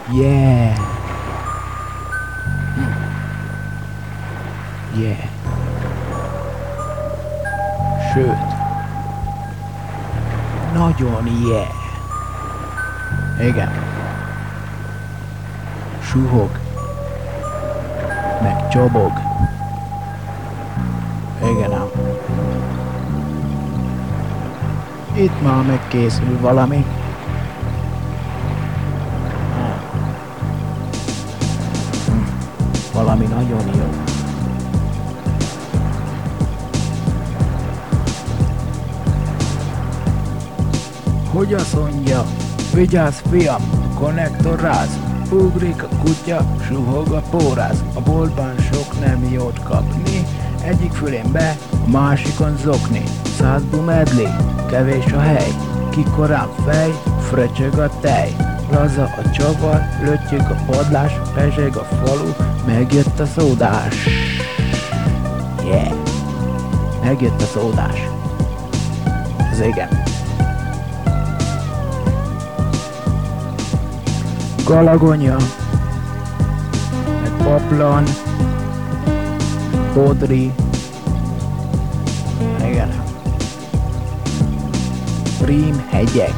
Yeah. Yeah. Sőt. Nagyon yeah. Igen. Suhog. Meg csobog. Igen ám. Itt már megkészül valami. Valami nagyon jó. Hogy azt mondja? Vigyázz fiam, konnektor ráz. Ugrik a kutya, suhog a póráz. A boltban sok nem jót kapni. Egyik fülén be, a másikon zokni. Százbu medli, kevés a hely. Kikorán fej, fröcsög a tej. Laza a csavar, löttyög a padlás, pezseg a falu, megjött a szódás. Yeah! Megjött a szódás. Ez igen. Galagonya, meg paplan, bodri, igen. Prím hegyek.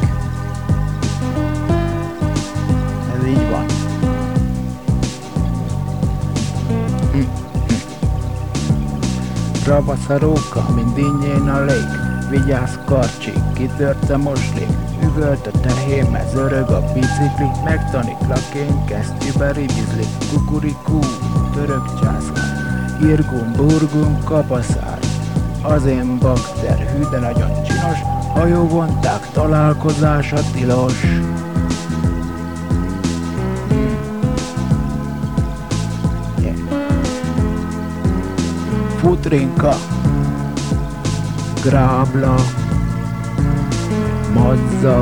Ez így van. Ravasz a róka, mint dinnyén a lég. Vigyázz karcsi, kitört a moslék. Üvölt a tehén, mert zörög a bicikli. Megtanít lakény, kesztyűbe ribizli. Kukurikú, török császár. Irgum, burgum, kapaszár. Az én bakter, hű, de nagyon csinos. Hajóvonták, találkozása tilos. Yeah. Futrinka, grábla, madzag,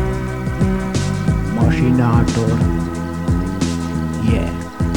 masinátor. Yeah.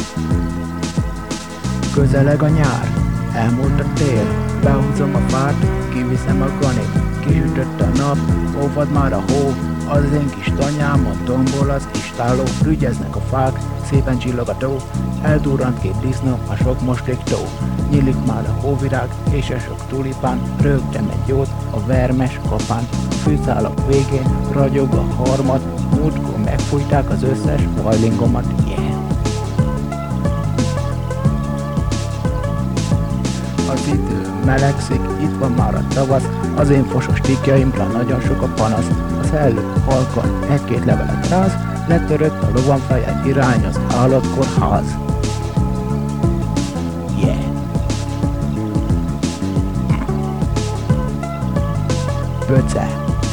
Közeleg a nyár, elmúlt a tél. Behúzom a fát, kiviszem a ganit. Kisütött a nap, óvad már a hó. Az én kis tanyámon tombol az istálló. Rügyeznek a fák, szépen csillog a tó. Eldurrant két disznó, a sok moslék tó. Nyílik már a hóvirág és a sok tulipán. Rögtem egy jót, a vermes kapán. Fűszálak végén ragyog a harmat. Múltkor megfújták az összes hajlingomat. Yeah. Az idő melegszik, itt van már a tavasz. Az én fosos tikjaimra nagyon sok a panasz. A szellő halkan egy-két levelet ráz. Letörött a lovan feje, irányoz állatkórház. Yeah. Böce.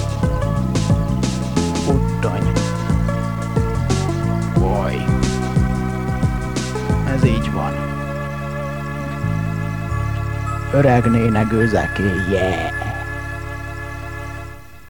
Uttony. Boly. Ez így van. Öreg néne gőzeké, yeah!